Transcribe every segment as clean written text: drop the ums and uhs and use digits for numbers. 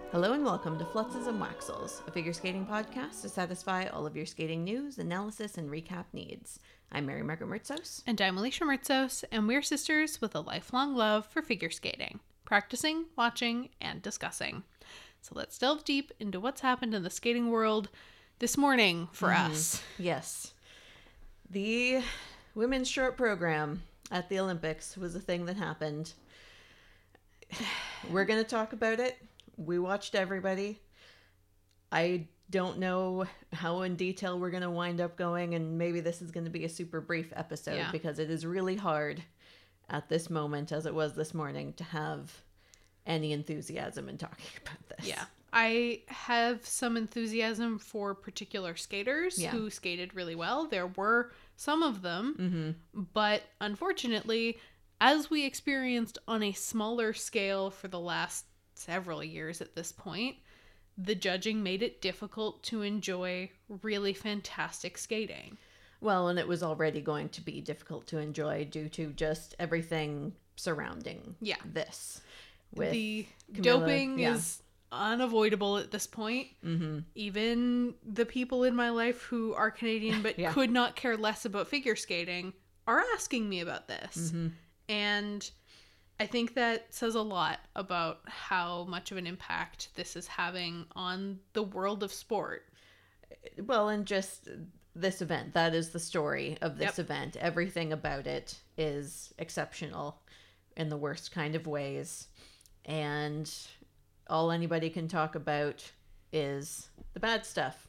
Hello and welcome to Flutzes and Waxels, a figure skating podcast to satisfy all of your skating news, analysis, and recap needs. I'm Mary Margaret Mertzos. And I'm Alicia Mertzos, and we're sisters with a lifelong love for figure skating, practicing, watching, and discussing. So let's delve deep into what's happened in the skating world this morning for us. Yes. The women's short program at the Olympics was a thing that happened. We're going to talk about it. We watched everybody. I don't know how in detail we're going to wind up going, and maybe this is going to be a super brief episode because it is really hard at this moment, as it was this morning, to have any enthusiasm in talking about this. Yeah. I have some enthusiasm for particular skaters who skated really well. There were some of them, but unfortunately, as we experienced on a smaller scale for the last several years at this point, the judging made it difficult to enjoy really fantastic skating. Well, and it was already going to be difficult to enjoy due to just everything surrounding this. With the Camilla, doping is unavoidable at this point. Even the people in my life who are Canadian but could not care less about figure skating are asking me about this. And I think that says a lot about how much of an impact this is having on the world of sport. Well, and just this event. That is the story of this event. Everything about it is exceptional in the worst kind of ways. And all anybody can talk about is the bad stuff.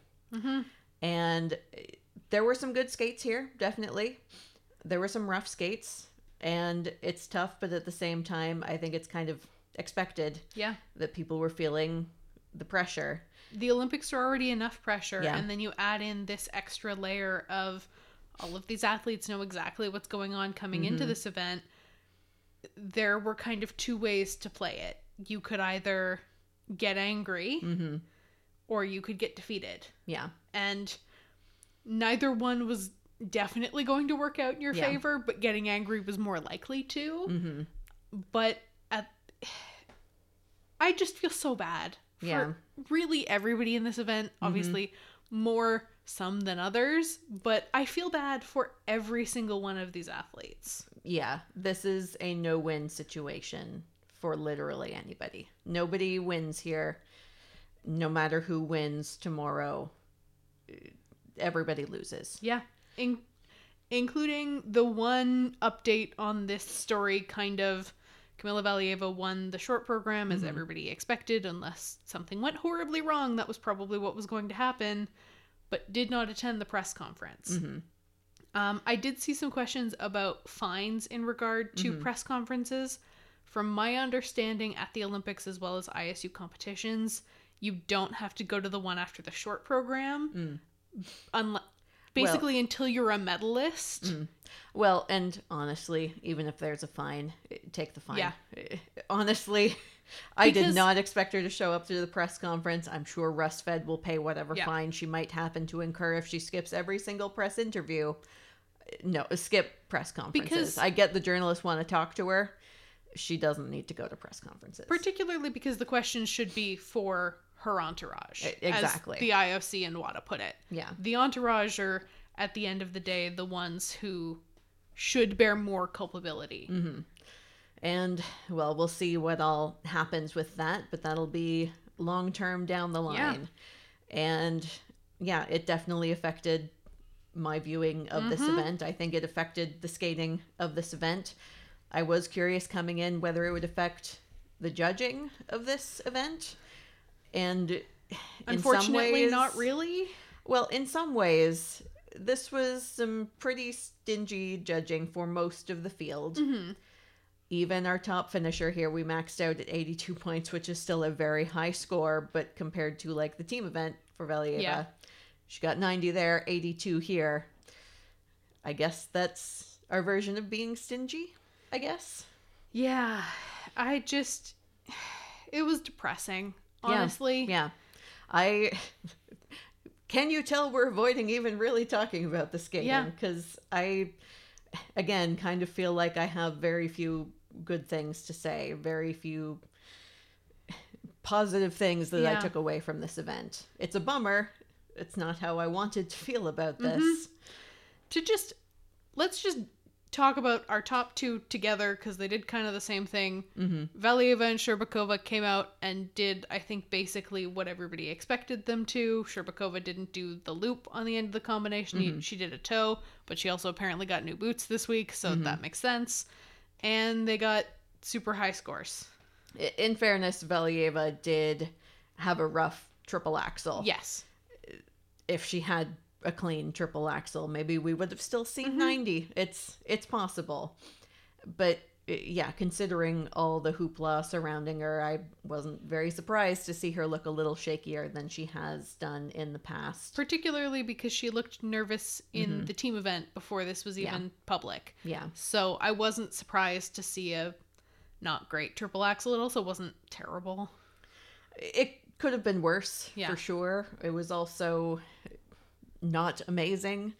And there were some good skates here, definitely. There were some rough skates. And it's tough, but at the same time, I think it's kind of expected that people were feeling the pressure. The Olympics are already enough pressure, and then you add in this extra layer of all of these athletes know exactly what's going on coming into this event. There were kind of two ways to play it. You could either get angry, or you could get defeated. Yeah. And neither one was definitely going to work out in your favor, but getting angry was more likely to. But I just feel so bad for really everybody in this event. Obviously, more some than others, but I feel bad for every single one of these athletes. Yeah, this is a no-win situation for literally anybody. Nobody wins here. No matter who wins tomorrow, everybody loses. Yeah. Including the one update on this story, kind of, Kamila Valieva won the short program as everybody expected, unless something went horribly wrong. That was probably what was going to happen, but did not attend the press conference. I did see some questions about fines in regard to press conferences. From my understanding, at the Olympics as well as ISU competitions, you don't have to go to the one after the short program. Basically, until you're a medalist. Well, and honestly, even if there's a fine, take the fine. Yeah. Honestly, I did not expect her to show up to the press conference. I'm sure Russ Fed will pay whatever fine she might happen to incur if she skips every single press interview. No, skip press conferences. Because I get the journalists want to talk to her. She doesn't need to go to press conferences. Particularly because the questions should be for her entourage. Exactly. As the IOC and WADA put it. Yeah. The entourage are, at the end of the day, the ones who should bear more culpability. And, well, we'll see what all happens with that, but that'll be long-term down the line. And, yeah, it definitely affected my viewing of this event. I think it affected the skating of this event. I was curious coming in whether it would affect the judging of this event. And unfortunately, not really. Well, in some ways, this was some pretty stingy judging for most of the field. Even our top finisher here, we maxed out at 82 points, which is still a very high score, but compared to like the team event for Valieva, she got 90 there, 82 here. I guess that's our version of being stingy, I guess. Yeah, it was depressing. Honestly. Yeah. Can you tell we're avoiding even really talking about the skating? Because I, again, kind of feel like I have very few good things to say. Very few positive things that I Yeah. took away from this event. It's a bummer. It's not how I wanted to feel about this. Let's just talk about our top two together, because they did kind of the same thing. Mm-hmm. Valieva and Sherbakova came out and did, I think, basically what everybody expected them to. Sherbakova didn't do the loop on the end of the combination. She did a toe, but she also apparently got new boots this week, so that makes sense. And they got super high scores. In fairness, Valieva did have a rough triple axel. Yes. If she had a clean triple axel, maybe we would have still seen 90. It's possible. But yeah, considering all the hoopla surrounding her, I wasn't very surprised to see her look a little shakier than she has done in the past. Particularly because she looked nervous in the team event before this was even public. Yeah. So I wasn't surprised to see a not great triple axel. It also wasn't terrible. It could have been worse, Yeah. for sure. It was also not amazing.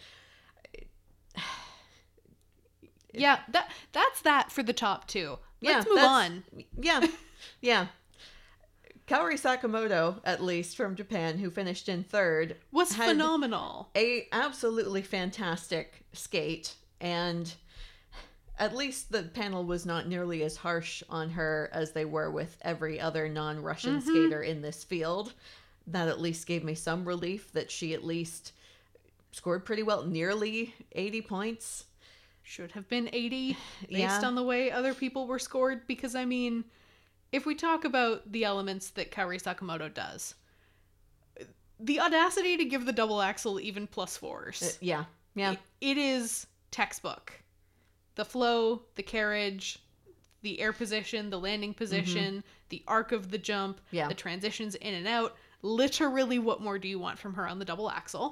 Yeah, that's that for the top two. Let's move that's- on. Yeah. Yeah. Kaori Sakamoto, at least from Japan, who finished in third, Was had phenomenal. a absolutely fantastic skate, and at least the panel was not nearly as harsh on her as they were with every other non-Russian skater in this field. That at least gave me some relief that she at least scored pretty well, nearly 80 points. Should have been 80 based Yeah. on the way other people were scored, because I mean, if we talk about the elements that Kaori Sakamoto does, the audacity to give the double axel even +4s. Yeah. Yeah. It is textbook. The flow, the carriage, the air position, the landing position, the arc of the jump, Yeah. the transitions in and out. Literally, what more do you want from her on the double axle?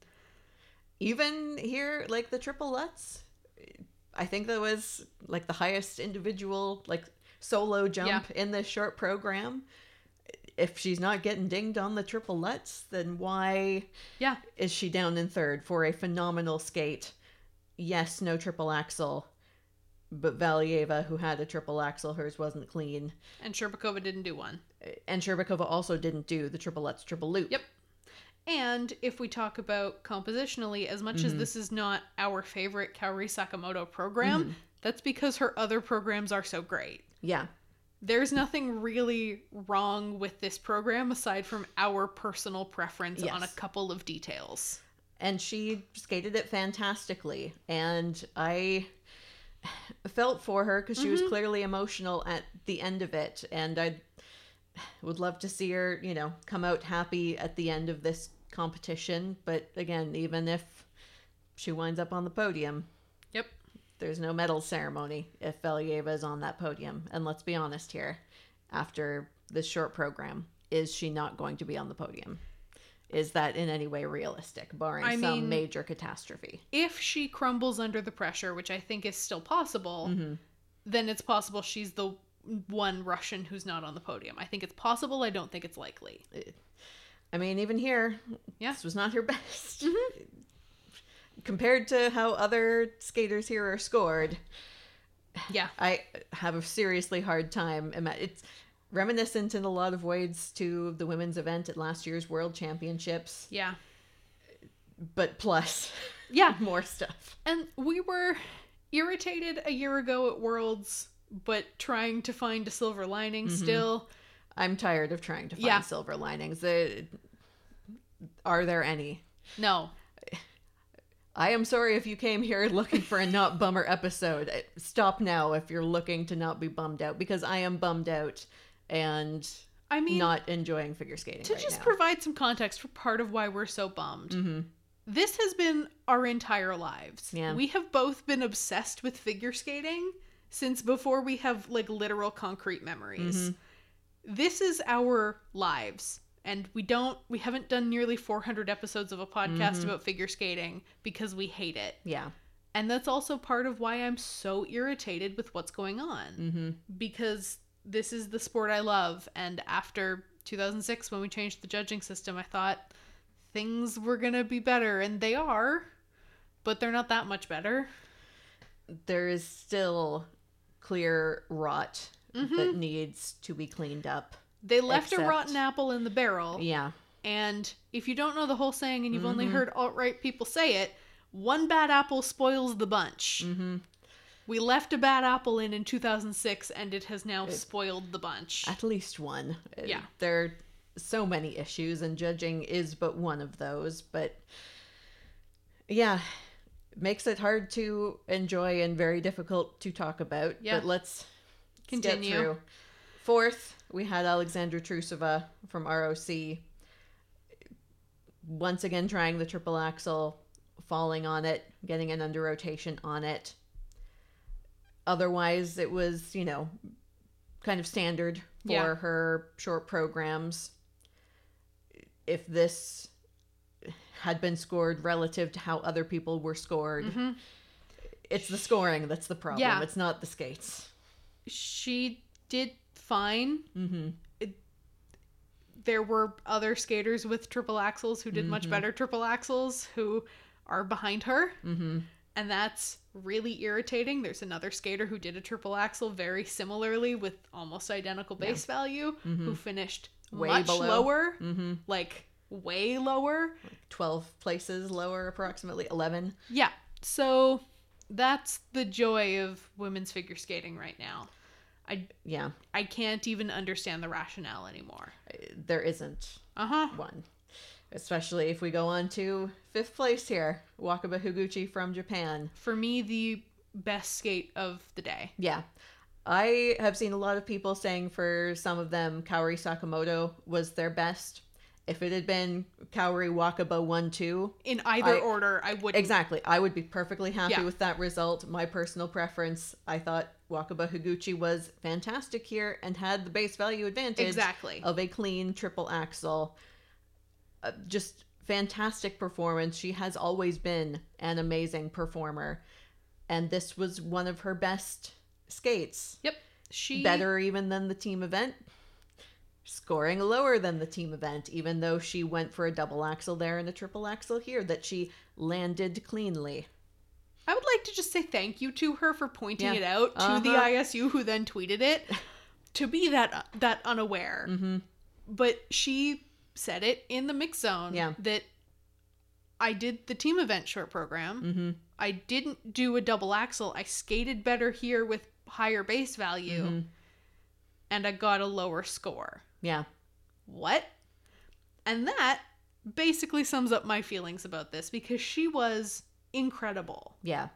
Even here, like the triple Lutz, I think that was like the highest individual, like solo jump in this short program. If she's not getting dinged on the triple Lutz, then why Yeah. is she down in third for a phenomenal skate? Yes, no triple axel, but Valieva, who had a triple axel, hers wasn't clean. And Sherbakova didn't do one. And Sherbakova also didn't do the triple Lutz triple loop. Yep. And if we talk about compositionally, as much as this is not our favorite Kaori Sakamoto program, that's because her other programs are so great. Yeah. There's nothing really wrong with this program aside from our personal preference on a Yes. couple of details. And she skated it fantastically. And I felt for her because she was clearly emotional at the end of it. And I would love to see her, come out happy at the end of this competition. But again, even if she winds up on the podium, Yep. there's no medal ceremony if Valieva is on that podium. And let's be honest here, after this short program, is she not going to be on the podium? Is that in any way realistic, barring some major catastrophe? If she crumbles under the pressure, which I think is still possible, then it's possible she's the one Russian who's not on the podium. I think it's possible. I don't think it's likely. I mean, even here, Yeah. this was not her best. Compared to how other skaters here are scored, Yeah. I have a seriously hard time. It's reminiscent in a lot of ways to the women's event at last year's World Championships, Yeah. but plus Yeah. more stuff. And we were irritated a year ago at Worlds, but trying to find a silver lining still. I'm tired of trying to find Yeah. silver linings. Are there any? No. I am sorry if you came here looking for a not bummer episode. Stop now if you're looking to not be bummed out, because I am bummed out and I mean, not enjoying figure skating to right just now. provide some context for part of why we're so bummed. This has been our entire lives. Yeah. We have both been obsessed with figure skating since before we have like literal concrete memories. This is our lives. And we haven't done nearly 400 episodes of a podcast about figure skating because we hate it. Yeah. And that's also part of why I'm so irritated with what's going on. Because this is the sport I love. And after 2006, when we changed the judging system, I thought things were going to be better. And they are, but they're not that much better. There is still clear rot that needs to be cleaned up. They left a Except- rotten apple in the barrel. Yeah. And if you don't know the whole saying and you've only Mm-hmm. heard alt-right people say it, one bad apple spoils the bunch. Mm-hmm. We left a bad apple in 2006 and it has now spoiled the bunch. At least one. Yeah. There are so many issues, and judging is but one of those. But yeah, it makes it hard to enjoy and very difficult to talk about. Yeah. But let's Continue. get through. Fourth, we had Alexandra Trusova from ROC. Once again trying the triple axel, falling on it, getting an under rotation on it. Otherwise, it was, kind of standard for Yeah. her short programs. If this had been scored relative to how other people were scored, Mm-hmm. it's the scoring that's the problem. Yeah. It's not the skates. She did fine. Mm-hmm. There were other skaters with triple axels who did much better triple axels who are behind her. Mm-hmm. And that's really irritating. There's another skater who did a triple axel very similarly with almost identical base value who finished Way much below. lower, Mm-hmm. like way lower. 12 places lower, approximately 11. Yeah. So that's the joy of women's figure skating right now. Yeah, I can't even understand the rationale anymore. there isn't Uh-huh. one. Especially if we go on to 5th place here, Wakaba Higuchi from Japan. For me, the best skate of the day. Yeah. I have seen a lot of people saying for some of them, Kaori Sakamoto was their best. If it had been Kaori Wakaba 1-2, In either order, I wouldn't. exactly, I would be perfectly happy Yeah. with that result. My personal preference, I thought Wakaba Higuchi was fantastic here and had the base value advantage Exactly. of a clean triple axel. Just fantastic performance. She has always been an amazing performer. And this was one of her best skates. Yep. She Better even than the team event. Scoring lower than the team event, even though she went for a double axel there and a triple axel here that she landed cleanly. I would like to just say thank you to her for pointing Yeah. it out to the Uh-huh. ISU who then tweeted it to be that unaware. Mm-hmm. But she said it in the mix zone Yeah. that I did the team event short program. Mm-hmm. I didn't do a double axel. I skated better here with higher base value Mhm. and I got a lower score. Yeah. What? And that basically sums up my feelings about this because she was incredible. Yeah.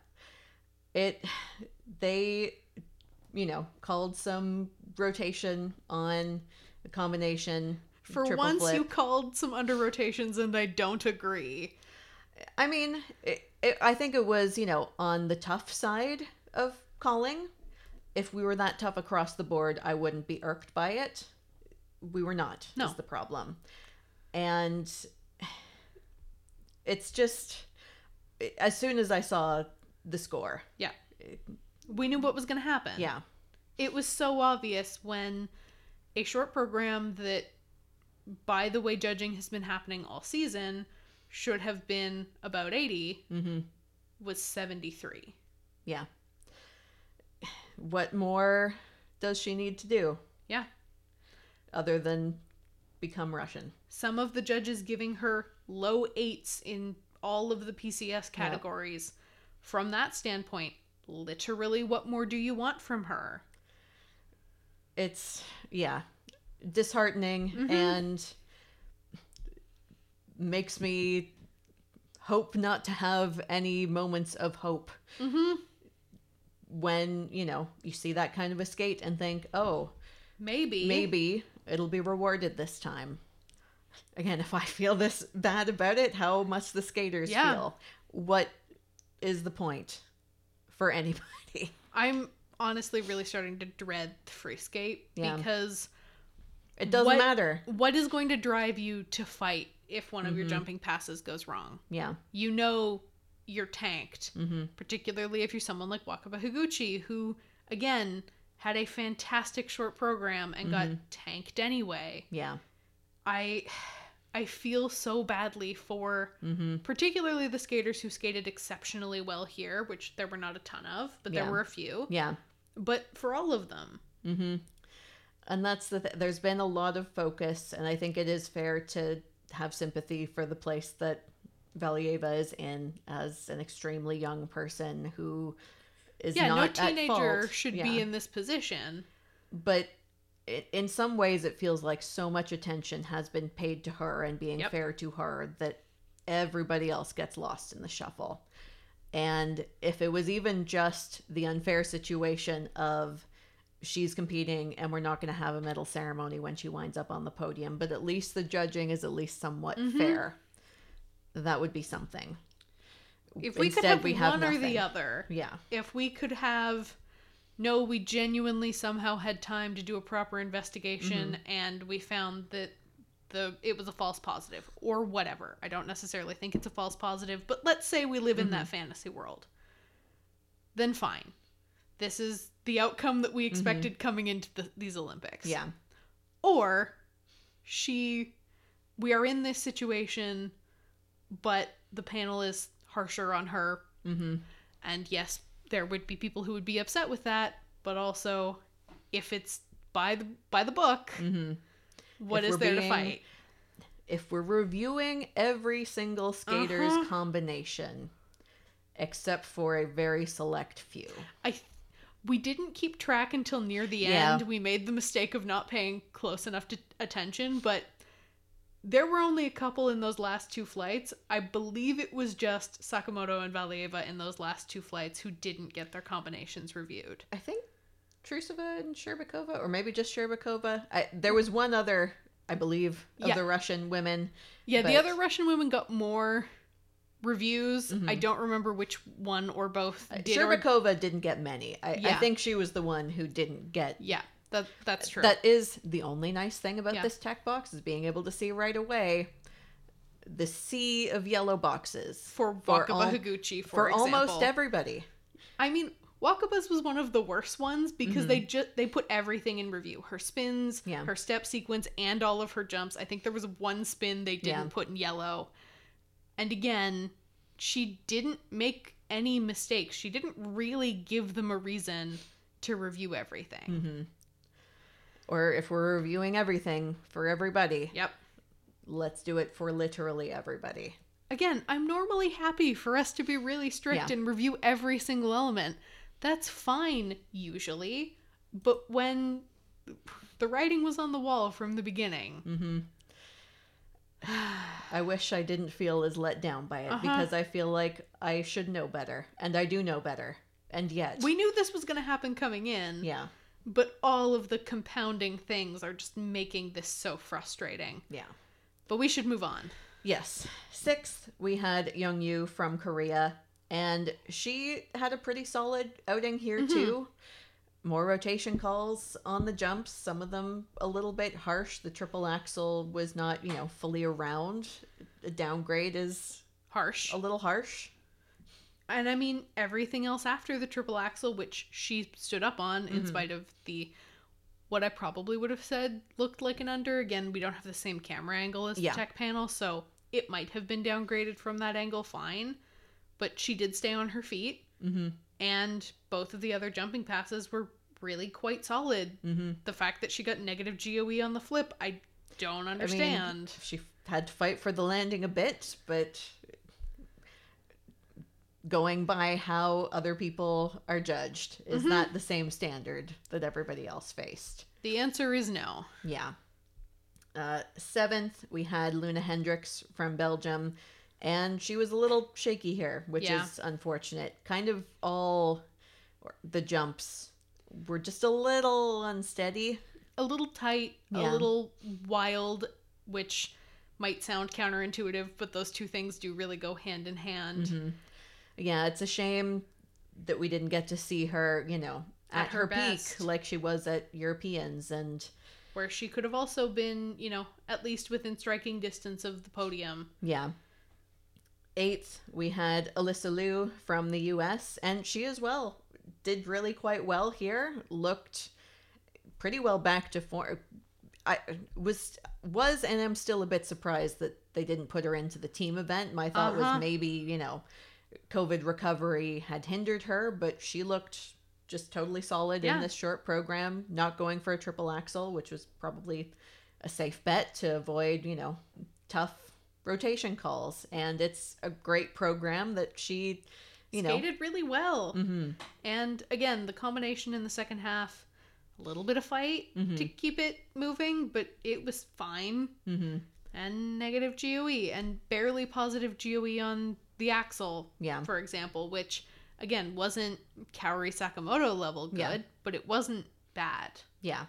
They, called some rotation on the combination. For triple once, flip. you called some under rotations, and I don't agree. I mean, I think it was, on the tough side of calling. If we were that tough across the board, I wouldn't be irked by it. We were not, No. is the problem. And it's just, as soon as I saw the score, Yeah. We knew what was going to happen. yeah. It was so obvious when a short program that, by the way judging has been happening all season, should have been about 80, Mm-hmm. was 73. Yeah. What more does she need to do Yeah. other than become Russian? Some of the judges giving her low 8s in all of the PCS categories. From that standpoint, literally, what more do you want from her? It's, disheartening Mm-hmm. and makes me hope not to have any moments of hope Mm-hmm. when, you see that kind of a skate and think, oh, Maybe. maybe it'll be rewarded this time. Again, if I feel this bad about it, how much the skaters Yeah. feel. What is the point for anybody? I'm honestly really starting to dread the free skate Yeah. because It doesn't What- matter. what is going to drive you to fight if one of your Mhm. jumping passes goes wrong? Yeah. You know you're tanked, Mm-hmm. particularly if you're someone like Wakaba Higuchi, who, again, had a fantastic short program and got tanked anyway. Yeah. I feel so badly for Mm-hmm. particularly the skaters who skated exceptionally well here, which there were not a ton of, but there Yeah. were a few. Yeah. But for all of them. Mm-hmm. And that's there's been a lot of focus, and I think it is fair to have sympathy for the place that Valieva is in as an extremely young person who is Yeah, not no at teenager fault. should Yeah. be in this position. But in some ways it feels like so much attention has been paid to her and being Yep. fair to her that everybody else gets lost in the shuffle. And if it was even just the unfair situation of she's competing and we're not going to have a medal ceremony when she winds up on the podium, but at least the judging is at least somewhat fair, that would be something. If we Instead, could have we have one or nothing. the other. Yeah. If we could have, no, we genuinely somehow had time to do a proper investigation and we found that it was a false positive or whatever. I don't necessarily think it's a false positive, but let's say we live in that fantasy world. Then fine. This is the outcome that we expected coming into these Olympics. Yeah. Or we are in this situation, but the panel is harsher on her. Mm-hmm. And yes, there would be people who would be upset with that, but also if it's by the book, what If is we're there to being- fight? If we're reviewing every single skater's combination, except for a very select few. We didn't keep track until near the Yeah. end. We made the mistake of not paying close enough attention, but there were only a couple in those last two flights. I believe it was just Sakamoto and Valieva in those last two flights who didn't get their combinations reviewed. I think Trusova and Sherbakova, or maybe just Sherbakova. There was one other, I believe, of Yeah. the Russian women. Yeah, the But- other Russian women got more reviews. I don't remember which one or both did. Sherbakova didn't get many. I Yeah. think she was the one who didn't get. Yeah, that's true. That is the only nice thing about Yeah. this tech box, is being able to see right away the sea of yellow boxes for Wakaba Higuchi, for example. almost everybody. I mean, Wakaba's was one of the worst ones because they put everything in review. Her spins, Yeah. her step sequence, and all of her jumps. I think there was one spin they didn't put in yellow. And again, she didn't make any mistakes. She didn't really give them a reason to review everything. Or if we're reviewing everything for everybody, Yep. let's do it for literally everybody. Again, I'm normally happy for us to be really strict Yeah. and review every single element. That's fine, usually. But when the writing was on the wall from the beginning. I wish I didn't feel as let down by it, because I feel like I should know better, and I do know better, and yet We knew this was going to happen coming in. yeah. But all of the compounding things are just making this so frustrating. Yeah. But we should move on. Yes. Sixth, we had Youngyu from Korea, and she had a pretty solid outing here too. More rotation calls on the jumps, some of them a little bit harsh. The triple axel was not, fully around. A downgrade is Harsh. a little harsh. And I mean, everything else after the triple axel, which she stood up on in spite of what I probably would have said looked like an under. Again, we don't have the same camera angle as the Yeah. tech panel, so it might have been downgraded from that angle, fine. But she did stay on her feet. And both of the other jumping passes were really quite solid. The fact that she got negative GOE on the flip, I don't understand. I mean, she had to fight for the landing a bit, but going by how other people are judged, is that the same standard that everybody else faced? The answer is no. Yeah. Seventh, we had Luna Hendricks from Belgium, and she was a little shaky here, which Yeah. is unfortunate. Kind of all the jumps were just a little unsteady. A little tight, Yeah. a little wild, which might sound counterintuitive, but those two things do really go hand in hand. Yeah, it's a shame that we didn't get to see her, at her best. peak like she was at Europeans, and Where she could have also been, at least within striking distance of the podium. yeah. Eighth, we had Alyssa Liu from the US, and she as well did really quite well here. Looked pretty well back to form. I was and am still a bit surprised that they didn't put her into the team event. My thought was maybe, COVID recovery had hindered her, but she looked just totally solid Yeah. in this short program, not going for a triple axel, which was probably a safe bet to avoid, tough rotation calls. And it's a great program that she, Skated really well. Mm-hmm. And again, the combination in the second half, a little bit of fight to keep it moving, but it was fine. Mm-hmm. And negative GOE and barely positive GOE on the axle, Yeah. for example, which again wasn't Kaori Sakamoto level good, Yeah. but it wasn't bad. Yeah.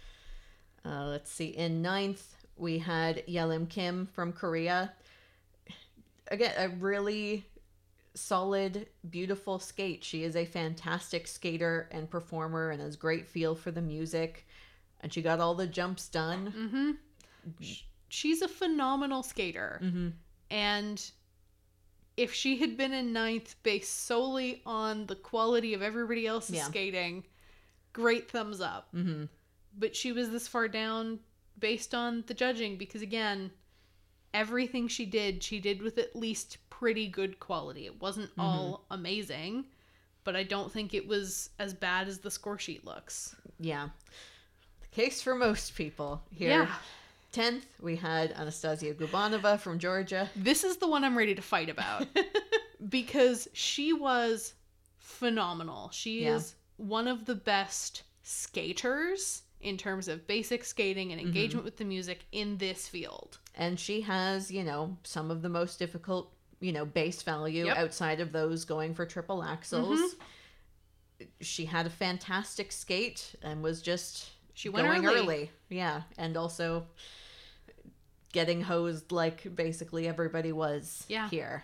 Let's see. In ninth, we had Yelim Kim from Korea. Again, a really solid, beautiful skate. She is a fantastic skater and performer and has great feel for the music. And she got all the jumps done. Mm-hmm. She's a phenomenal skater. Mm-hmm. And if she had been in ninth based solely on the quality of everybody else's skating, great thumbs up. Mm-hmm. But she was this far down based on the judging because, again, everything she did with at least pretty good quality. It wasn't all amazing, but I don't think it was as bad as the score sheet looks. Yeah. The case for most people here. Yeah. 10th, we had Anastasia Gubanova from Georgia. This is the one I'm ready to fight about because she was phenomenal. She is one of the best skaters in terms of basic skating and engagement with the music in this field. And she has, some of the most difficult, base value outside of those going for triple axles. She had a fantastic skate and was just went going early. Yeah. And also getting hosed like basically everybody was here.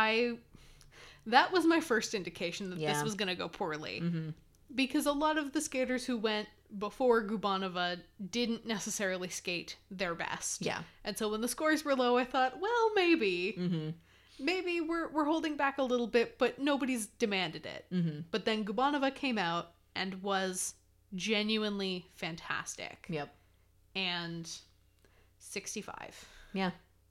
That was my first indication that this was going to go poorly. Because a lot of the skaters who went before Gubanova didn't necessarily skate their best. Yeah. And so when the scores were low, I thought, well, maybe. Maybe we're holding back a little bit, but nobody's demanded it. But then Gubanova came out and was genuinely fantastic. Yep. And 65. Yeah.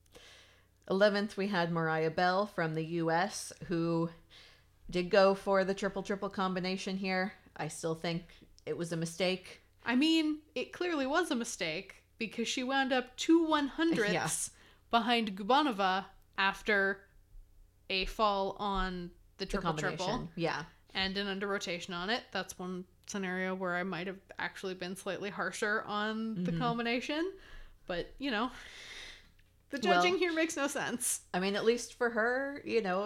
11th, we had Mariah Bell from the U.S., who did go for the triple-triple combination here. I still think it was a mistake. I mean, it clearly was a mistake because she wound up 2 100ths behind Gubanova after a fall on the triple-triple. Yeah. And an under rotation on it. That's one scenario where I might have actually been slightly harsher on the combination. But, the judging here makes no sense. I mean, at least for her,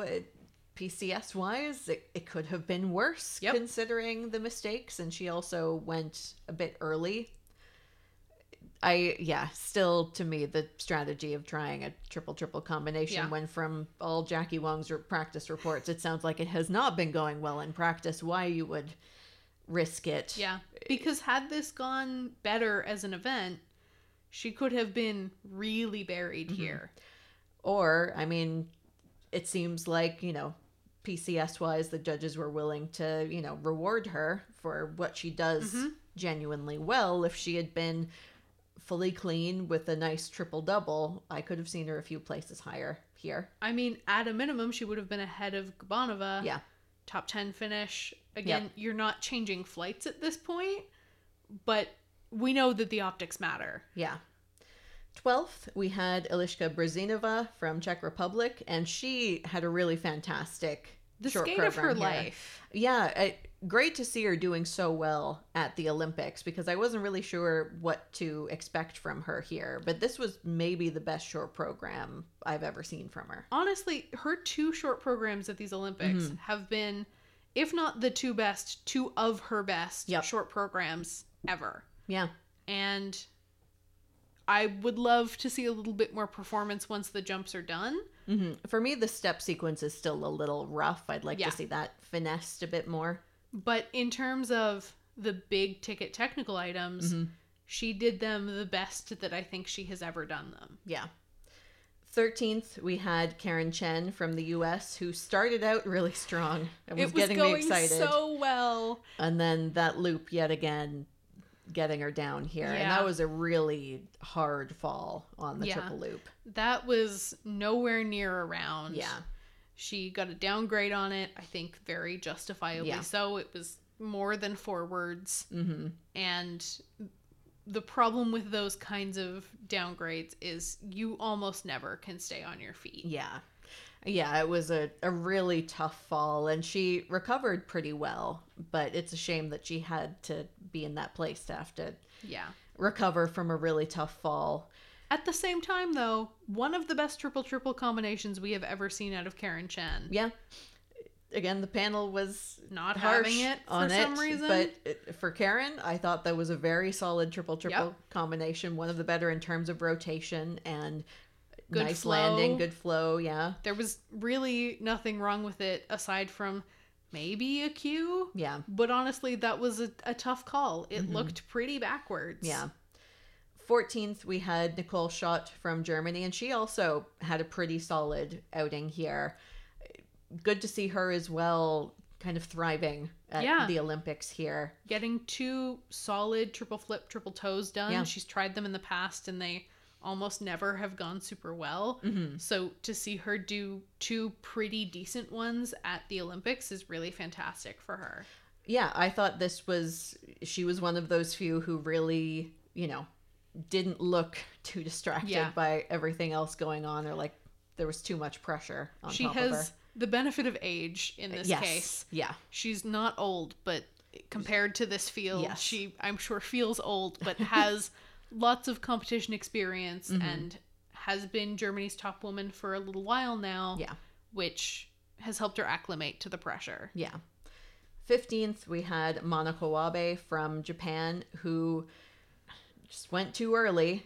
PCS-wise, it could have been worse considering the mistakes. And she also went a bit early. Still, to me, the strategy of trying a triple-triple combination when from all Jackie Wong's practice reports, it sounds like it has not been going well in practice. Why you would risk it. Yeah, because had this gone better as an event, she could have been really buried here. Or, I mean, it seems like, PCS-wise, the judges were willing to, reward her for what she does genuinely well. If she had been fully clean with a nice triple-double, I could have seen her a few places higher here. I mean, at a minimum, she would have been ahead of Gubanova. Yeah. Top 10 finish. Again, you're not changing flights at this point, but we know that the optics matter. Yeah. 12th, we had Eliška Brzinova from Czech Republic, and she had a really fantastic short skate of her program here. life. Yeah, great to see her doing so well at the Olympics, because I wasn't really sure what to expect from her here, but this was maybe the best short program I've ever seen from her. Honestly, her 2 short programs at these Olympics have been, if not the 2 best, 2 of her best short programs ever. Yeah. And I would love to see a little bit more performance once the jumps are done. For me, the step sequence is still a little rough. I'd like to see that finessed a bit more. But in terms of the big ticket technical items, she did them the best that I think she has ever done them. Yeah. 13th, we had Karen Chen from the U.S., who started out really strong and was getting me excited. It was going so well. And then that loop yet again getting her down here. Yeah. And that was a really hard fall on the triple loop. That was nowhere near around. Yeah. She got a downgrade on it, I think very justifiably so. It was more than 4 words. Mm-hmm. And the problem with those kinds of downgrades is you almost never can stay on your feet. Yeah. Yeah, it was a really tough fall, and she recovered pretty well, but it's a shame that she had to be in that place to have to recover from a really tough fall. At the same time, though, one of the best triple-triple combinations we have ever seen out of Karen Chen. Yeah. Again, the panel was not harsh having it for on some it, reason. But for Karen, I thought that was a very solid triple-triple combination, one of the better in terms of rotation and good nice flow. landing, good flow, yeah. There was really nothing wrong with it aside from maybe a cue. Yeah. But honestly, that was a tough call. It looked pretty backwards. Yeah. 14th, we had Nicole Schott from Germany, and she also had a pretty solid outing here. Good to see her as well, kind of thriving at the Olympics here. Getting 2 solid triple flip, triple toes done. Yeah. She's tried them in the past, and they almost never have gone super well. Mm-hmm. So to see her do 2 pretty decent ones at the Olympics is really fantastic for her. Yeah, I thought she was one of those few who really, didn't look too distracted by everything else going on, or like there was too much pressure on she top of her. has the benefit of age in this case. Yeah. She's not old, but compared to this field, Yes. she, I'm sure, feels old, but has lots of competition experience and has been Germany's top woman for a little while now. Yeah. Which has helped her acclimate to the pressure. Yeah. 15th, we had Monoko Wabe from Japan, who just went too early.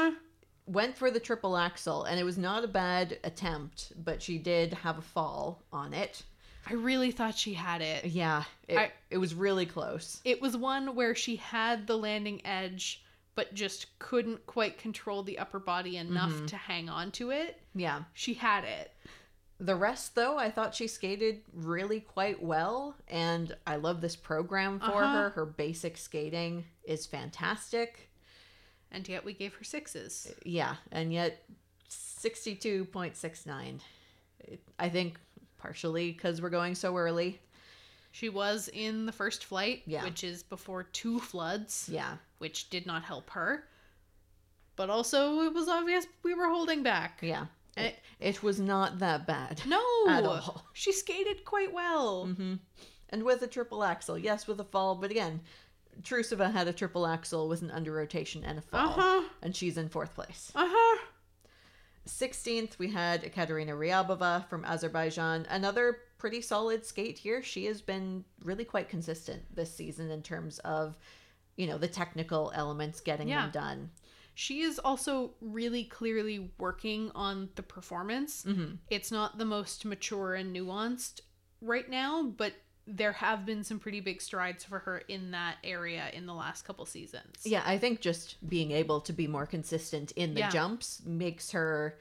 Went for the triple axel, and it was not a bad attempt, but she did have a fall on it. I really thought she had it. Yeah, it was really close. It was one where she had the landing edge, but just couldn't quite control the upper body enough to hang on to it. Yeah. She had it. The rest, though, I thought she skated really quite well, and I love this program for her. Her basic skating is fantastic. And yet we gave her 6s. Yeah, and yet 62.69. I think partially because we're going so early. She was in the first flight, which is before 2 floods. Yeah. Which did not help her. But also, it was obvious we were holding back. Yeah. It was not that bad. No! At all. She skated quite well. Mm-hmm. And with a triple axel. Yes, with a fall, but again, Trusova had a triple axel with an under rotation and a fall. And she's in 4th place. 16th, we had Ekaterina Ryabova from Azerbaijan. Another pretty solid skate here. She has been really quite consistent this season in terms of, the technical elements, getting them done. She is also really clearly working on the performance. It's not the most mature and nuanced right now, but there have been some pretty big strides for her in that area in the last couple seasons. Yeah, I think just being able to be more consistent in the jumps makes her,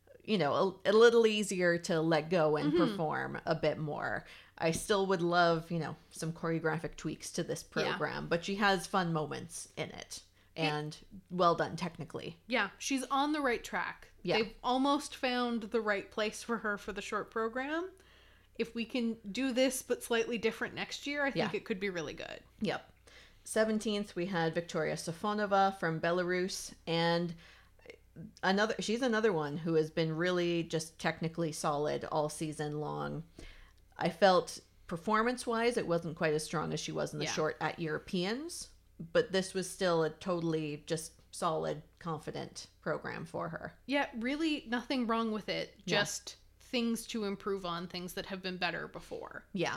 a little easier to let go and perform a bit more. I still would love, some choreographic tweaks to this program, but she has fun moments in it. And well done technically. Yeah, she's on the right track. Yeah. They've almost found the right place for her for the short program. If we can do this but slightly different next year, I think it could be really good. Yep. 17th, we had Victoria Safonova from Belarus, and she's another one who has been really just technically solid all season long. I felt performance-wise, it wasn't quite as strong as she was in the short at Europeans, but this was still a totally just solid, confident program for her. Yeah, really nothing wrong with it. Just things to improve on, things that have been better before. Yeah.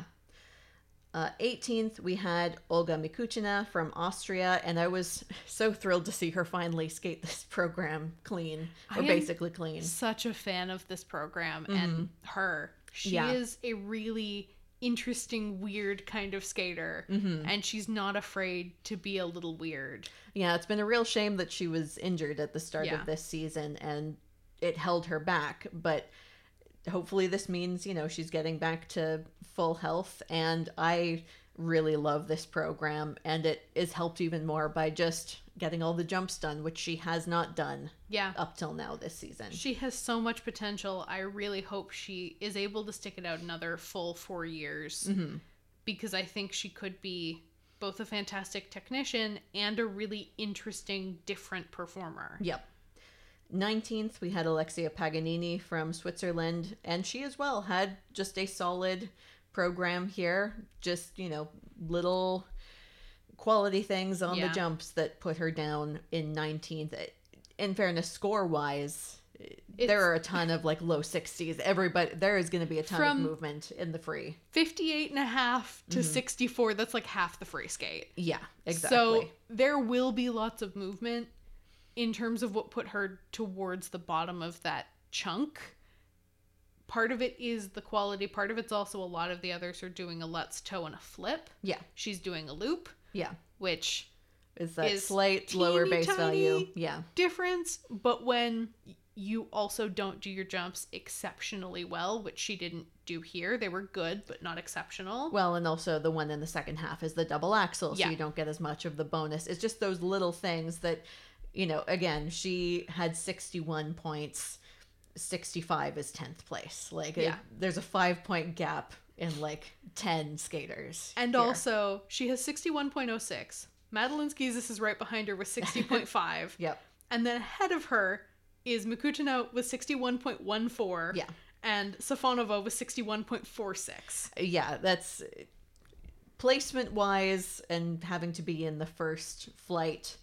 18th, we had Olga Mikuchina from Austria, and I was so thrilled to see her finally skate this program clean, or basically clean. Such a fan of this program and her. She is a really interesting, weird kind of skater, and she's not afraid to be a little weird. Yeah, it's been a real shame that she was injured at the start of this season, and it held her back, but hopefully this means, she's getting back to full health, and I really love this program, and it is helped even more by just getting all the jumps done, which she has not done up till now this season. She has so much potential. I really hope she is able to stick it out another full 4 years because I think she could be both a fantastic technician and a really interesting, different performer. Yep. 19th, we had Alexia Paganini from Switzerland, and she as well had just a solid program here. Just, little quality things on the jumps that put her down in 19th. In fairness, score-wise, there are a ton of low 60s. There is going to be a ton of movement in the free. 58.5 to 64, that's half the free skate. Yeah, exactly. So there will be lots of movement in terms of what put her towards the bottom of that chunk. Part of it is the quality. Part of it's also a lot of the others are doing a Lutz toe and a flip. Yeah. She's doing a loop. Yeah. Which is that slight lower base value. Yeah. Difference. But when you also don't do your jumps exceptionally well, which she didn't do here. They were good, but not exceptional. Well, and also the one in the second half is the double axel, so you don't get as much of the bonus. It's just those little things that, again, she had 61 points. 65 is 10th place. There's a 5-point gap in 10 skaters. And here. Also, she has 61.06. Madeline Schizas is right behind her with 60.5. Yep. And then ahead of her is Mikutino with 61.14. Yeah. And Safonova with 61.46. Yeah, that's placement-wise and having to be in the first flight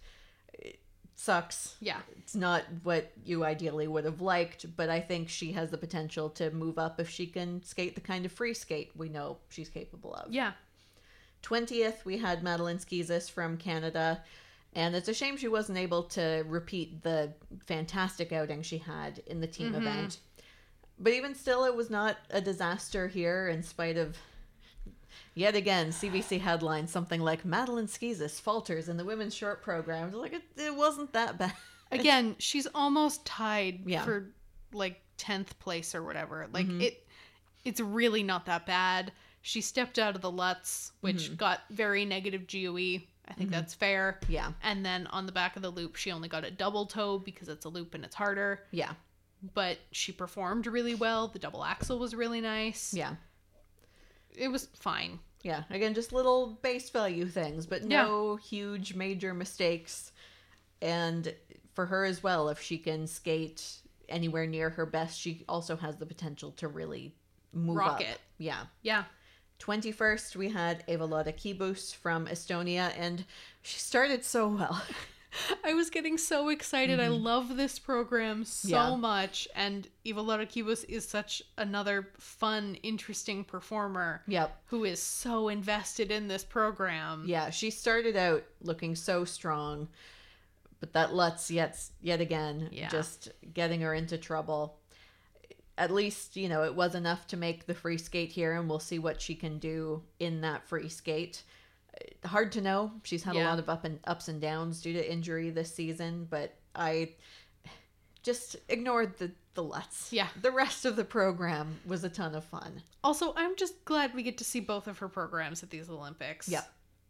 sucks. Yeah. It's not what you ideally would have liked, but I think she has the potential to move up if she can skate the kind of free skate we know she's capable of. Yeah. 20th, we had Madeline Schizas from Canada, and it's a shame she wasn't able to repeat the fantastic outing she had in the team event. But even still, it was not a disaster here in spite of... Yet again, CBC headline something like Madeline Schizas falters in the women's short program. It wasn't that bad. Again, she's almost tied for 10th place or whatever. It's really not that bad. She stepped out of the Lutz, which got very negative GOE. I think that's fair. Yeah. And then on the back of the loop, she only got a double toe because it's a loop and it's harder. Yeah. But she performed really well. The double axel was really nice. Yeah. It was fine. Yeah, again, just little base value things, but no huge major mistakes. And for her as well, if she can skate anywhere near her best, she also has the potential to really move up. Rocket. Yeah. Yeah. 21st, we had Eva-Lotta Kibus from Estonia, and she started so well. I was getting so excited. I love this program so much. And Eva-Lotta Kibus is such another fun, interesting performer. Yep. Who is so invested in this program. Yeah, she started out looking so strong. But that Lutz yet again, just getting her into trouble. At least, it was enough to make the free skate here, and we'll see what she can do in that free skate. Hard to know. She's had a lot of ups and downs due to injury this season, but I just ignored the Lutz. Yeah. The rest of the program was a ton of fun. Also, I'm just glad we get to see both of her programs at these Olympics. Yep.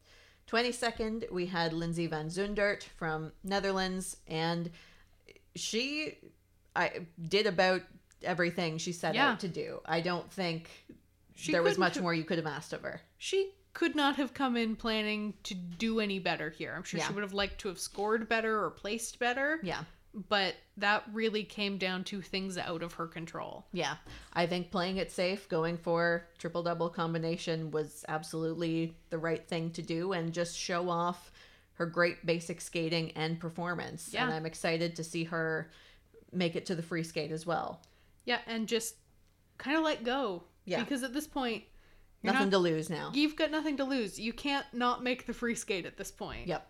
22nd, we had Lindsay van Zundert from Netherlands, and she did about everything she set out to do. I don't think there was much more you could have asked of her. She could not have come in planning to do any better here. I'm sure she would have liked to have scored better or placed better. Yeah. But that really came down to things out of her control. Yeah. I think playing it safe, going for triple-double combination was absolutely the right thing to do, and just show off her great basic skating and performance. Yeah. And I'm excited to see her make it to the free skate as well. Yeah, and just kind of let go. Yeah. Because at this point... Nothing to lose now. You've got nothing to lose. You can't not make the free skate at this point. Yep.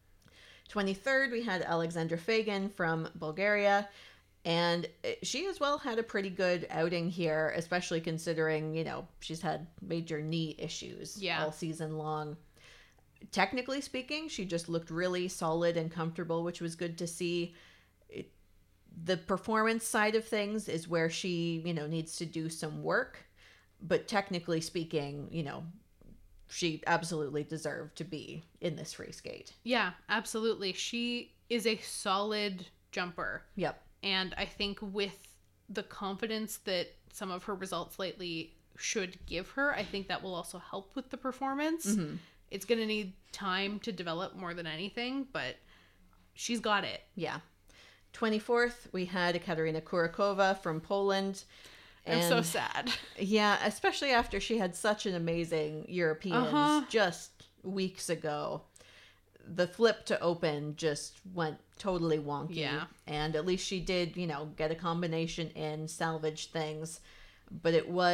23rd, we had Alexandra Fagan from Bulgaria. And she as well had a pretty good outing here, especially considering, she's had major knee issues all season long. Technically speaking, she just looked really solid and comfortable, which was good to see. The performance side of things is where she, needs to do some work. But technically speaking, she absolutely deserved to be in this free skate. Yeah, absolutely. She is a solid jumper. Yep. And I think with the confidence that some of her results lately should give her. I think that will also help with the performance. Mm-hmm. It's going to need time to develop more than anything, but she's got it. Yeah. 24th, we had Ekaterina Kurakova from Poland. I'm so sad. Yeah, especially after she had such an amazing Europeans just weeks ago. The flip to open just went totally wonky. Yeah. And at least she did, get a combination in, salvage things. But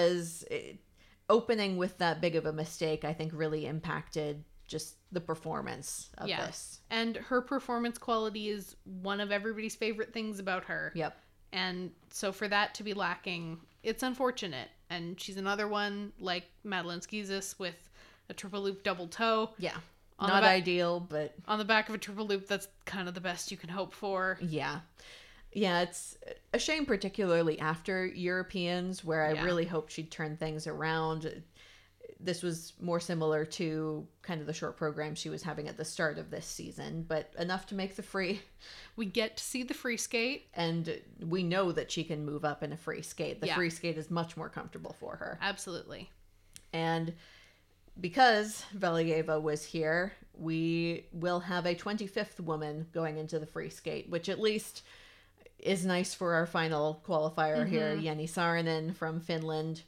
opening with that big of a mistake, I think really impacted just the performance of this. And her performance quality is one of everybody's favorite things about her. Yep. And so for that to be lacking, it's unfortunate. And she's another one like Madeline Schizis with a triple loop double toe. Yeah. Not ideal, but... On the back of a triple loop, that's kind of the best you can hope for. Yeah. Yeah, it's a shame, particularly after Europeans, where I really hoped she'd turn things around. This was more similar to kind of the short program she was having at the start of this season, but enough to make the free. We get to see the free skate. And we know that she can move up in a free skate. The free skate is much more comfortable for her. Absolutely. And because Valieva was here, we will have a 25th woman going into the free skate, which at least is nice for our final qualifier here, Jenni Saarinen from Finland.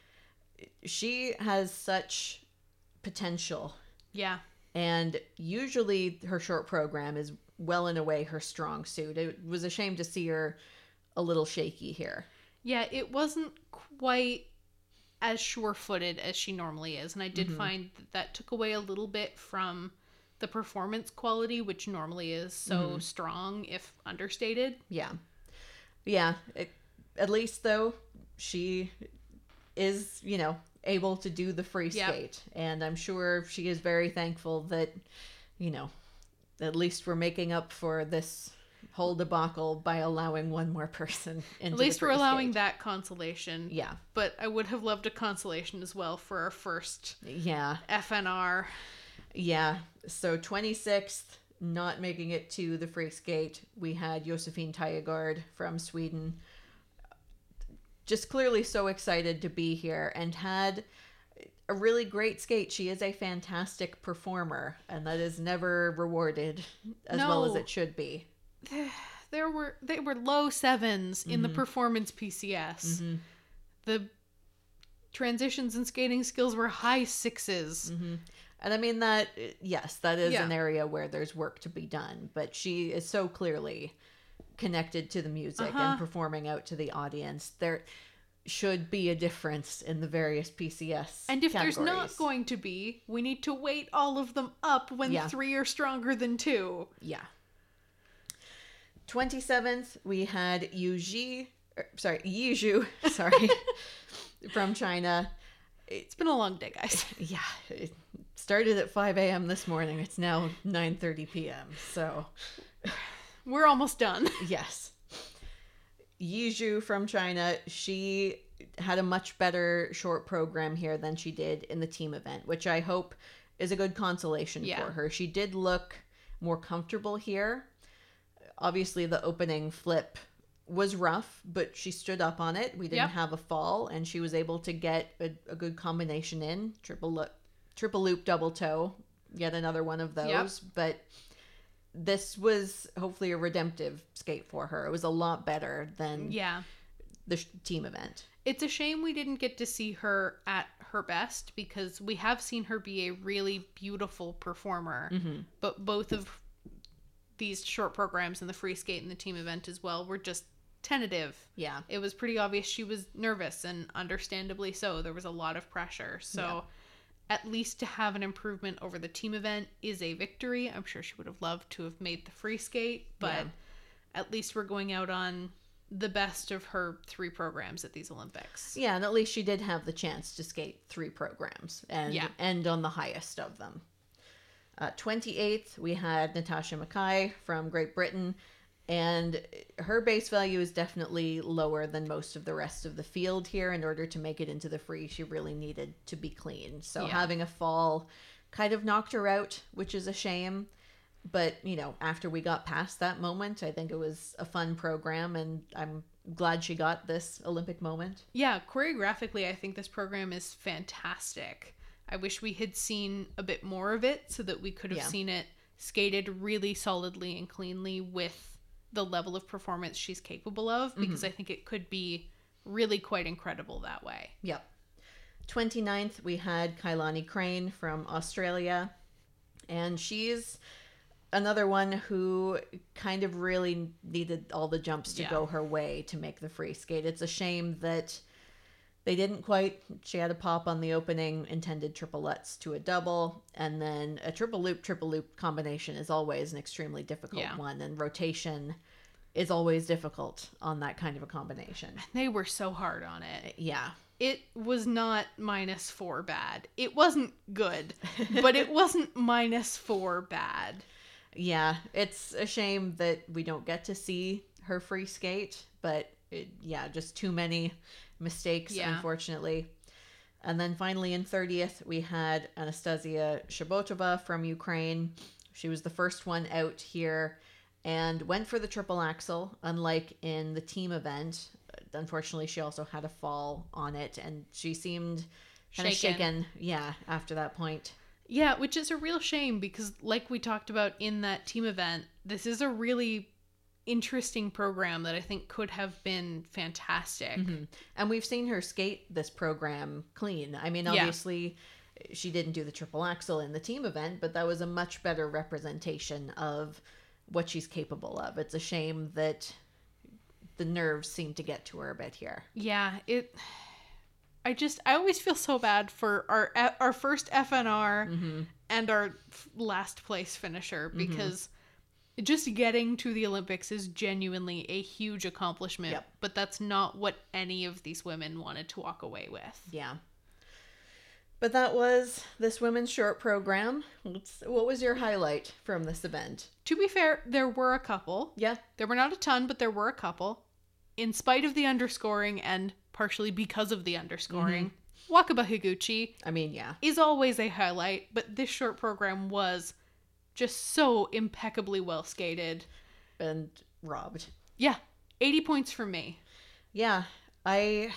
She has such potential. Yeah. And usually her short program is well and away her strong suit. It was a shame to see her a little shaky here. Yeah, it wasn't quite as sure-footed as she normally is. And I did find that took away a little bit from the performance quality, which normally is so strong if understated. Yeah. Yeah. At least, though, she is, able to do the free skate. And I'm sure she is very thankful that, at least we're making up for this whole debacle by allowing one more person into At least the we're free allowing skate. that consolation. Yeah. But I would have loved a consolation as well for our first Yeah. FNR. Yeah. So 26th, not making it to the free skate, we had Josefine Tejegard from Sweden. Just clearly so excited to be here and had a really great skate. She is a fantastic performer, and that is never rewarded as well as it should be. They were low sevens in the performance PCS. The transitions and skating skills were high sixes. And I mean that, yes, that is an area where there's work to be done, but she is so clearly connected to the music and performing out to the audience. There should be a difference in the various PCS And if categories. there's not going to be, we need to weight all of them up when 3 are stronger than 2. Yeah. 27th, we had Yizhu, from China. It's been a long day, guys. Yeah, it started at 5 a.m. this morning. It's now 9:30 p.m. So we're almost done. Yes. Yizhu from China, she had a much better short program here than she did in the team event, which I hope is a good consolation for her. She did look more comfortable here. Obviously, the opening flip was rough, but she stood up on it. We didn't have a fall, and she was able to get a good combination in. Triple loop, double toe, yet another one of those. But this was hopefully a redemptive skate for her. It was a lot better than the team event. It's a shame we didn't get to see her at her best, because we have seen her be a really beautiful performer. But both of these short programs and the free skate and the team event as well were just tentative. Yeah. It was pretty obvious she was nervous, and understandably so. There was a lot of pressure. So at least to have an improvement over the team event is a victory. I'm sure she would have loved to have made the free skate, but at least we're going out on the best of her 3 programs at these Olympics. Yeah, and at least she did have the chance to skate 3 programs and end on the highest of them. 28th, we had Natasha Mackay from Great Britain, and her base value is definitely lower than most of the rest of the field here. In order to make it into the free, she really needed to be clean. So having a fall kind of knocked her out, which is a shame. But, after we got past that moment, I think it was a fun program, and I'm glad she got this Olympic moment. Yeah, choreographically, I think this program is fantastic. I wish we had seen a bit more of it so that we could have seen it skated really solidly and cleanly with the level of performance she's capable of, because I think it could be really quite incredible that way. Yep. 29th, we had Kailani Crane from Australia, and she's another one who kind of really needed all the jumps to go her way to make the free skate. It's a shame that they didn't quite. She had a pop on the opening, intended triplettes to a double, and then a triple loop combination is always an extremely difficult one, and rotation is always difficult on that kind of a combination. They were so hard on it. Yeah. It was not -4 bad. It wasn't good, but it wasn't -4 bad. Yeah, it's a shame that we don't get to see her free skate, but just too many mistakes, unfortunately. And then finally in 30th, we had Anastasia Shabotova from Ukraine. She was the first one out here and went for the triple axel, unlike in the team event. Unfortunately, she also had a fall on it, and she seemed kind of shaken after that point. Yeah, which is a real shame because, like we talked about in that team event, this is a really interesting program that I think could have been fantastic. Mm-hmm. And we've seen her skate this program clean. I mean, obviously, she didn't do the triple axel in the team event, but that was a much better representation of what she's capable of. It's a shame that the nerves seem to get to her a bit here. Yeah, I always feel so bad for our first FNR and our last place finisher, because just getting to the Olympics is genuinely a huge accomplishment, but that's not what any of these women wanted to walk away with. Yeah. But that was this women's short program. What was your highlight from this event? To be fair, there were a couple. Yeah. There were not a ton, but there were a couple. In spite of the underscoring and partially because of the underscoring, Wakaba Higuchi is always a highlight, but this short program was just so impeccably well skated. And robbed. Yeah. 80 points from me. Yeah. I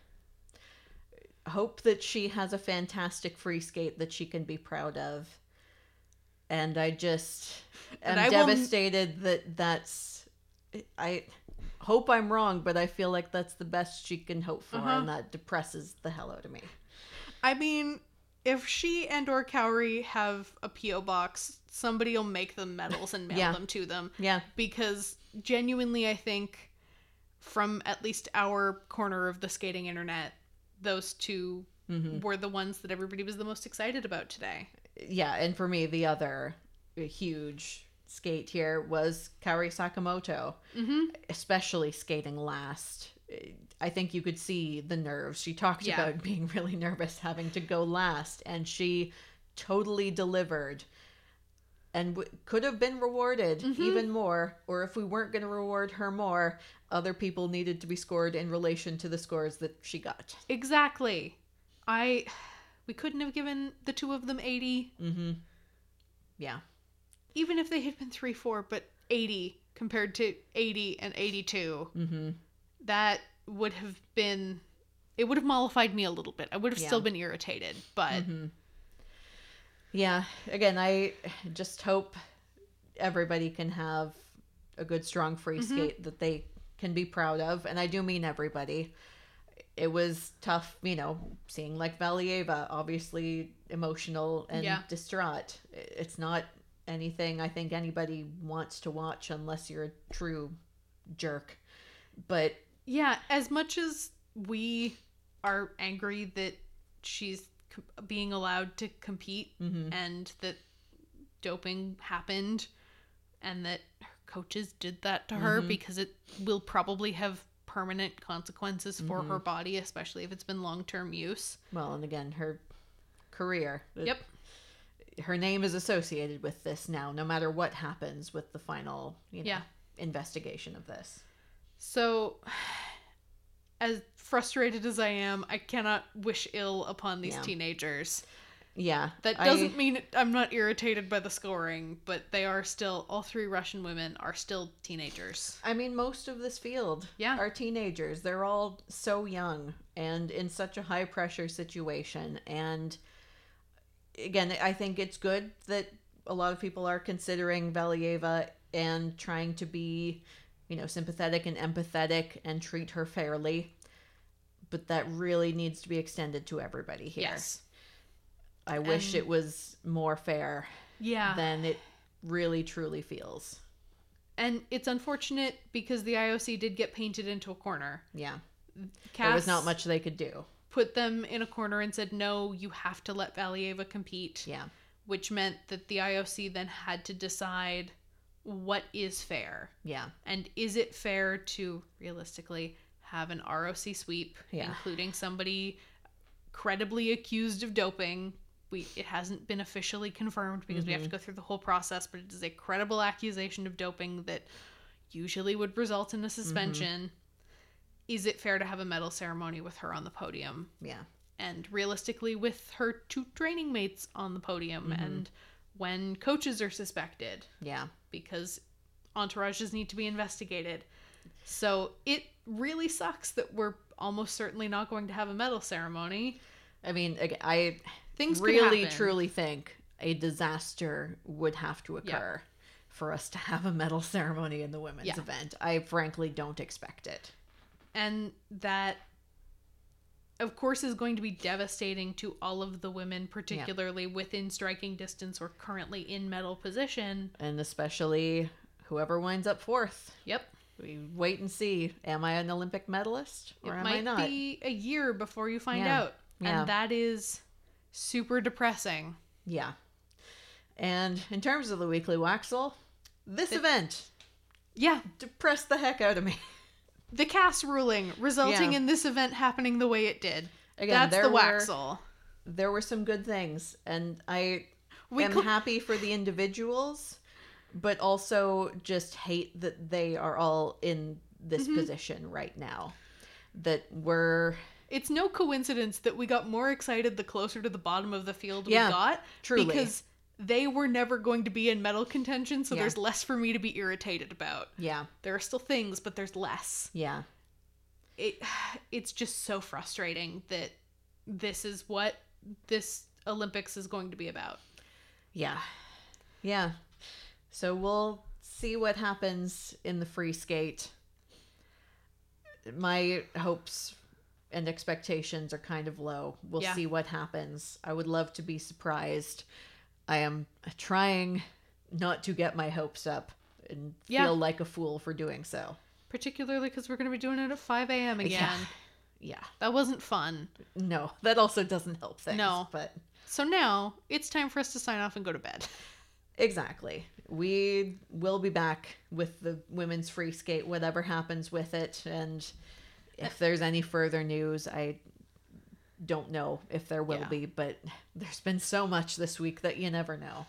hope that she has a fantastic free skate that she can be proud of. And I just am devastated that's... I hope I'm wrong, but I feel like that's the best she can hope for, and that depresses the hell out of me. I mean, if she and or Kaori have a P.O. box, somebody will make them medals and mail them to them. Yeah. Because genuinely, I think, from at least our corner of the skating internet, those two were the ones that everybody was the most excited about today. Yeah, and for me, the other huge skate here was Kaori Sakamoto, especially skating last. I think you could see the nerves. She talked about being really nervous having to go last, and she totally delivered and could have been rewarded even more. Or if we weren't going to reward her more, other people needed to be scored in relation to the scores that she got. Exactly. We couldn't have given the two of them 80. Yeah. Even if they had been 3-4, but 80 compared to 80 and 82, that would have been... It would have mollified me a little bit. I would have still been irritated, but... Yeah. Again, I just hope everybody can have a good, strong free skate that they can be proud of. And I do mean everybody. It was tough, seeing like Valieva, obviously emotional and distraught. It's not anything I think anybody wants to watch unless you're a true jerk. But yeah, as much as we are angry that she's being allowed to compete and that doping happened and that her coaches did that to her, because it will probably have permanent consequences for her body, especially if it's been long-term use. Well, and again, her career. Yep. Her name is associated with this now, no matter what happens with the final, investigation of this. So, as frustrated as I am, I cannot wish ill upon these teenagers. Yeah. That doesn't mean I'm not irritated by the scoring, but they are still, all three Russian women are still teenagers. I mean, most of this field are teenagers. They're all so young and in such a high pressure situation. And again, I think it's good that a lot of people are considering Valieva and trying to be, sympathetic and empathetic and treat her fairly. But that really needs to be extended to everybody here. Yes. I wish it was more fair than it really truly feels. And it's unfortunate because the IOC did get painted into a corner. Yeah. Cass there was not much they could do. Put them in a corner and said, no, you have to let Valieva compete. Yeah. Which meant that the IOC then had to decide what is fair. Yeah. And is it fair to, realistically, have an ROC sweep, including somebody credibly accused of doping? It hasn't been officially confirmed because we have to go through the whole process, but it is a credible accusation of doping that usually would result in a suspension. Is it fair to have a medal ceremony with her on the podium? Yeah. And realistically with her two training mates on the podium and when coaches are suspected. Yeah. Because entourages need to be investigated. So it really sucks that we're almost certainly not going to have a medal ceremony. I mean, Things really truly think a disaster would have to occur for us to have a medal ceremony in the women's event. I frankly don't expect it. And that, of course, is going to be devastating to all of the women, particularly within striking distance or currently in medal position. And especially whoever winds up fourth. Yep. We wait and see. Am I an Olympic medalist or am I not? It might be a year before you find out. Yeah. And that is super depressing. Yeah. And in terms of the weekly Waxel, this event depressed the heck out of me. The Cass ruling resulting in this event happening the way it did. Again, that's the Waxel. There were some good things, and I am happy for the individuals, but also just hate that they are all in this position right now. It's no coincidence that we got more excited the closer to the bottom of the field we got. Truly. Because they were never going to be in medal contention, so there's less for me to be irritated about. Yeah. There are still things, but there's less. Yeah. It's just so frustrating that this is what this Olympics is going to be about. Yeah. Yeah. So we'll see what happens in the free skate. My hopes and expectations are kind of low. We'll see what happens. I would love to be surprised. I am trying not to get my hopes up and feel like a fool for doing so. Particularly because we're going to be doing it at 5 a.m. again. Yeah. That wasn't fun. No, that also doesn't help things. No. But so now it's time for us to sign off and go to bed. Exactly. We will be back with the women's free skate, whatever happens with it. And if there's any further news, I don't know if there will be, but there's been so much this week that you never know.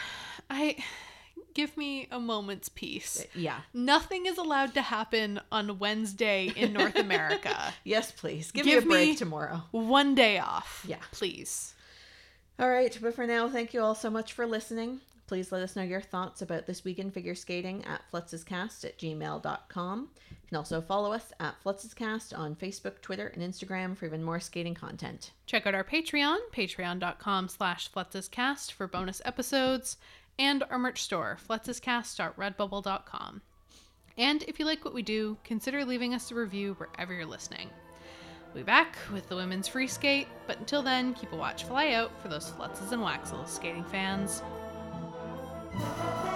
Give me a moment's peace. Yeah. Nothing is allowed to happen on Wednesday in North America. Yes, please. Give me a break tomorrow. One day off. Yeah. Please. All right. But for now, thank you all so much for listening. Please let us know your thoughts about This Week in Figure Skating at flutzescast@gmail.com. You can also follow us at flutzescast on Facebook, Twitter, and Instagram for even more skating content. Check out our Patreon, patreon.com/flutzescast for bonus episodes, and our merch store, flutzescast.redbubble.com. And if you like what we do, consider leaving us a review wherever you're listening. We'll be back with the women's free skate, but until then, keep a watchful eye out for those Flutzes and Waxels skating fans.